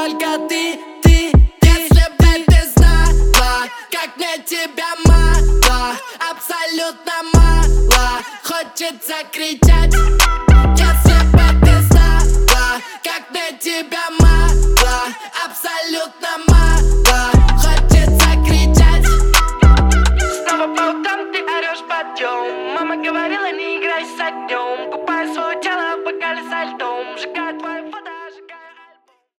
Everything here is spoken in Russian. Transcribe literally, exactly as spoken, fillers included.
только ты, ты, ты. Если бы ты знала, как мне тебя мало, абсолютно мало, хочется кричать. Если бы ты знала, как мне тебя мало, абсолютно мало, хочется кричать. Снова по утрам ты орешь подъем. Мама говорила, не играй с огнем.